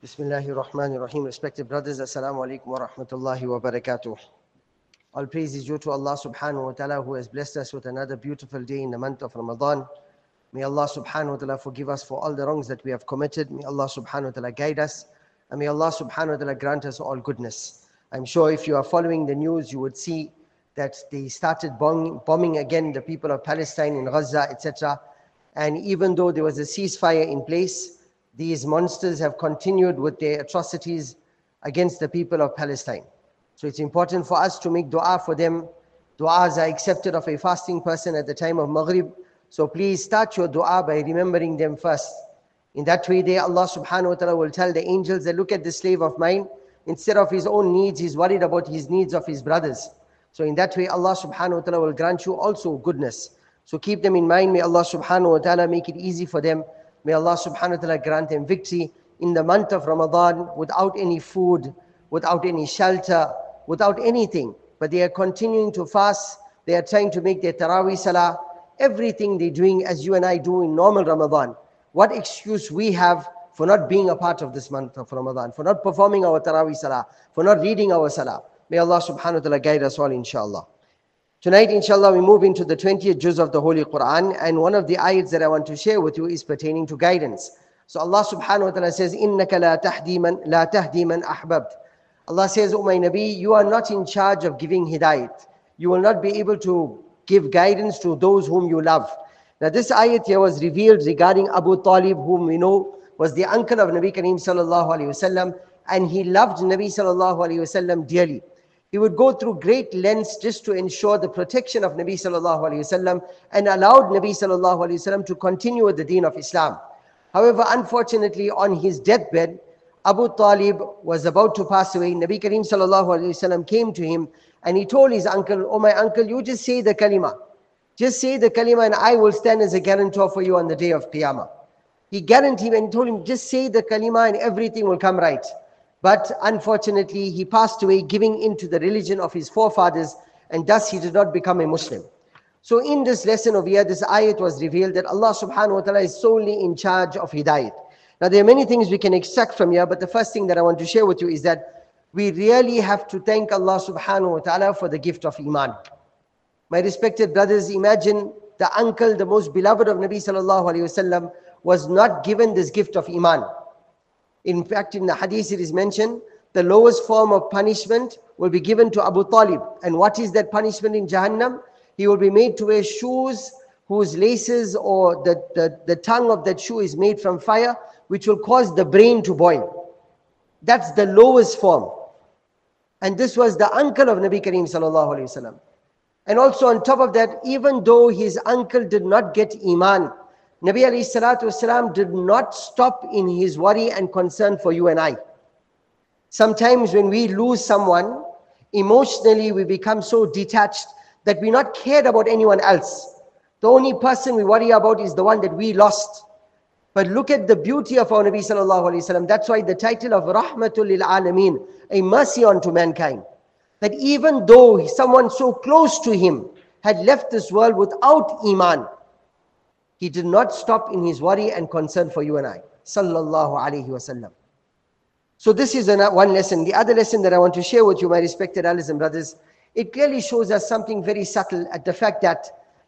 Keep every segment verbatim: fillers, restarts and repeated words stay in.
Bismillahir Rahmanir Rahim. Respected brothers, Assalamu alaikum wa rahmatullahi wa barakatuh. All praise is due to Allah subhanahu wa ta'ala who has blessed us with another beautiful day in the month of Ramadan. May Allah subhanahu wa ta'ala forgive us for all the wrongs that we have committed. May Allah subhanahu wa ta'ala guide us. And may Allah subhanahu wa ta'ala grant us all goodness. I'm sure if you are following the news, you would see that they started bombing, bombing again the people of Palestine in Gaza, et cetera. And even though there was a ceasefire in place, these monsters have continued with their atrocities against the people of Palestine. So it's important for us to make dua for them. Duas are accepted of a fasting person at the time of Maghrib. So please start your dua by remembering them first. In that way, they, Allah subhanahu wa ta'ala will tell the angels that look at this slave of mine. Instead of his own needs, he's worried about his needs of his brothers. So in that way, Allah subhanahu wa ta'ala will grant you also goodness. So keep them in mind. May Allah subhanahu wa ta'ala make it easy for them. May Allah subhanahu wa ta'ala grant them victory in the month of Ramadan without any food, without any shelter, without anything. But they are continuing to fast. They are trying to make their Taraweeh Salah. Everything they're doing as you and I do in normal Ramadan. What excuse we have for not being a part of this month of Ramadan, for not performing our Taraweeh Salah, for not reading our Salah. May Allah subhanahu wa ta'ala guide us all, inshallah. Tonight, inshallah, we move into the twentieth juz of the Holy Quran, and one of the ayats that I want to share with you is pertaining to guidance. So Allah subhanahu wa ta'ala says, إِنَّكَ لَا تَهْدِي مَنْ لَا تَهْدِي مَنْ أَحْبَبْتَ. Allah says, O my Nabi, you are not in charge of giving hidayat. You will not be able to give guidance to those whom you love. Now this ayat here was revealed regarding Abu Talib, whom we know was the uncle of Nabi Kareem sallallahu alayhi wasallam, and he loved Nabi sallallahu alayhi wasallam dearly. He would go through great lengths just to ensure the protection of Nabi sallallahu alayhi wasallam and allowed Nabi sallallahu alayhi wasallam to continue with the deen of Islam. However, unfortunately, on his deathbed, Abu Talib was about to pass away. Nabi Kareem sallallahu alayhi wasallam came to him and he told his uncle, "Oh my uncle, you just say the kalima. Just say the kalima and I will stand as a guarantor for you on the day of Qiyamah." He guaranteed and told him, just say the kalima and everything will come right. But unfortunately, he passed away giving into the religion of his forefathers, and thus he did not become a Muslim. So in this lesson over here, this ayat was revealed that Allah subhanahu wa ta'ala is solely in charge of hidayat. Now there are many things we can extract from here, but the first thing that I want to share with you is that we really have to thank Allah subhanahu wa ta'ala for the gift of Iman. My respected brothers, imagine the uncle, the most beloved of Nabi sallallahu alayhi wasallam, was not given this gift of Iman. In fact, in the hadith it is mentioned, the lowest form of punishment will be given to Abu Talib. And what is that punishment in Jahannam? He will be made to wear shoes whose laces or the, the, the tongue of that shoe is made from fire, which will cause the brain to boil. That's the lowest form. And this was the uncle of Nabi Kareem sallallahu alayhi wasallam. And also on top of that, even though his uncle did not get Iman, Nabi alayhi salatu wasalam did not stop in his worry and concern for you and I. Sometimes when we lose someone, emotionally we become so detached that we're not cared about anyone else. The only person we worry about is the one that we lost. But look at the beauty of our Nabi sallallahu alayhi wasallam. That's why the title of Rahmatul lil Alameen, a mercy unto mankind. That even though someone so close to him had left this world without Iman, he did not stop in his worry and concern for you and I. Sallallahu alayhi wasallam. So this is one lesson. The other lesson that I want to share with you, my respected allies and brothers, it clearly shows us something very subtle at the fact that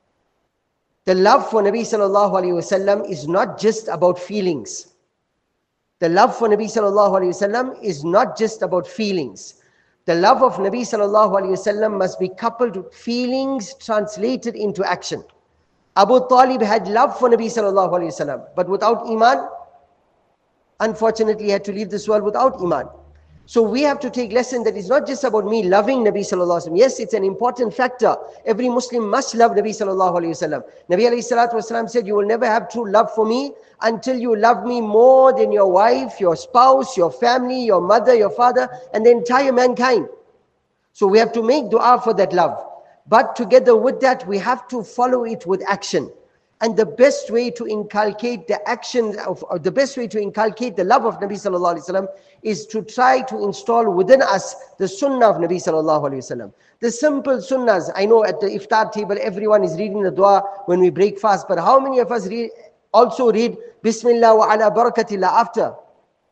the love for Nabi sallallahu alayhi wasallam is not just about feelings. The love for Nabi sallallahu alayhi wasallam is not just about feelings. The love of Nabi sallallahu alayhi wasallam must be coupled with feelings translated into action. Abu Talib had love for Nabi sallallahu alayhi wasallam, but without Iman, unfortunately he had to leave this world without Iman. So we have to take lesson that it's not just about me loving Nabi sallallahu alayhi wasallam. Yes, it's an important factor. Every Muslim must love Nabi sallallahu alayhi wasallam. Nabi alayhi salatu wasallam said, you will never have true love for me until you love me more than your wife, your spouse, your family, your mother, your father, and the entire mankind. So we have to make dua for that love. But together with that, we have to follow it with action. And the best way to inculcate the action of, or the best way to inculcate the love of Nabi sallallahu alaihi wasallam is to try to install within us the sunnah of Nabi sallallahu alaihi wasallam. The simple sunnahs. I know at the iftar table, everyone is reading the dua when we break fast. But how many of us read, also read Bismillah wa ala barakatillah after?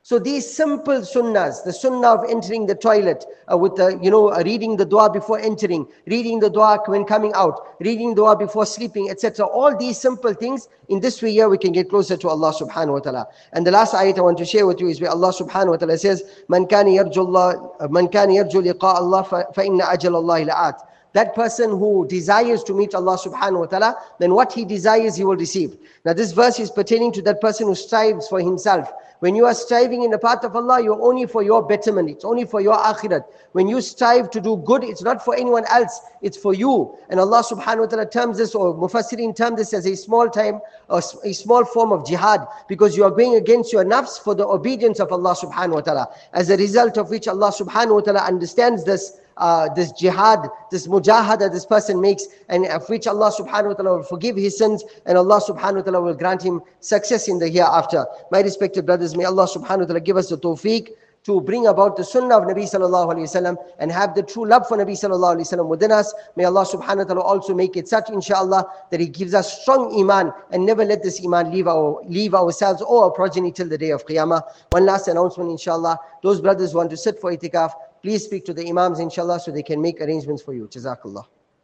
So these simple sunnahs, the sunnah of entering the toilet uh, with the, you know, uh, reading the dua before entering, reading the dua when coming out, reading dua before sleeping, et cetera. All these simple things, in this way here we can get closer to Allah subhanahu wa ta'ala. And the last ayat I want to share with you is where Allah subhanahu wa ta'ala says, Man kana yarju Allah, man kana yarju liqa Allah fa inna ajal Allah la'at. That person who desires to meet Allah subhanahu wa ta'ala, then what he desires he will receive. Now this verse is pertaining to that person who strives for himself. When you are striving in the path of Allah, you're only for your betterment. It's only for your akhirat. When you strive to do good, it's not for anyone else. It's for you. And Allah subhanahu wa ta'ala terms this, or Mufassirin term this as a small time, a small form of jihad. Because you are going against your nafs for the obedience of Allah subhanahu wa ta'ala. As a result of which Allah subhanahu wa ta'ala understands this, Uh, this jihad, this mujahada this person makes, and of which Allah subhanahu wa ta'ala will forgive his sins, and Allah subhanahu wa ta'ala will grant him success in the hereafter. My respected brothers, may Allah subhanahu wa ta'ala give us the tawfiq to bring about the sunnah of Nabi sallallahu alayhi wasallam and have the true love for Nabi sallallahu alayhi wasallam within us. May Allah subhanahu wa ta'ala also make it such, inshallah, that He gives us strong iman and never let this iman leave our leave ourselves or our progeny till the day of Qiyamah. One last announcement, inshallah. Those brothers who want to sit for itikaf, please speak to the imams, inshallah, so they can make arrangements for you. Jazakallah.